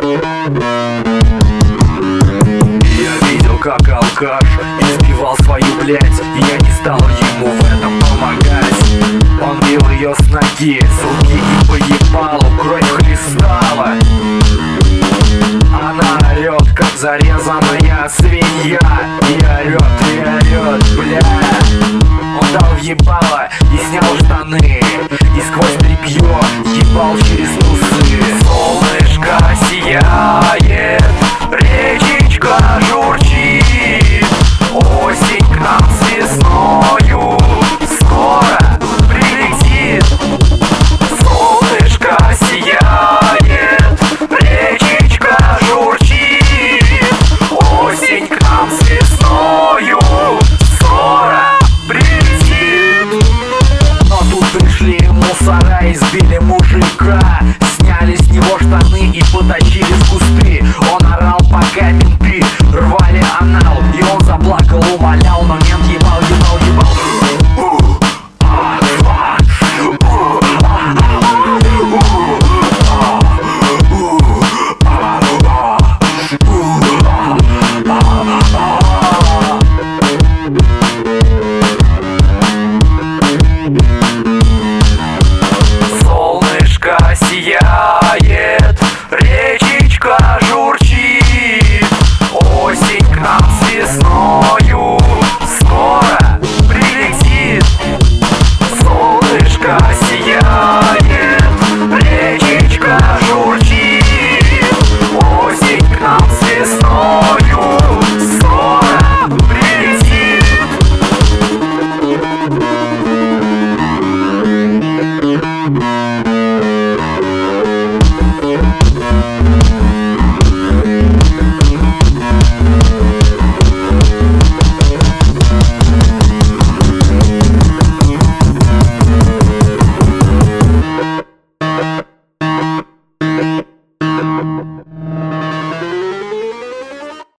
Я видел, как алкаш избивал свою блядь, и я не стал ему в этом помогать. Он бил ее с ноги, с руки и по ебалу кровь хлестала. Она орет, как зарезанная свинья, и орет, бля. Он дал в ебало и снял штаны, и сквозь тряпье ебал через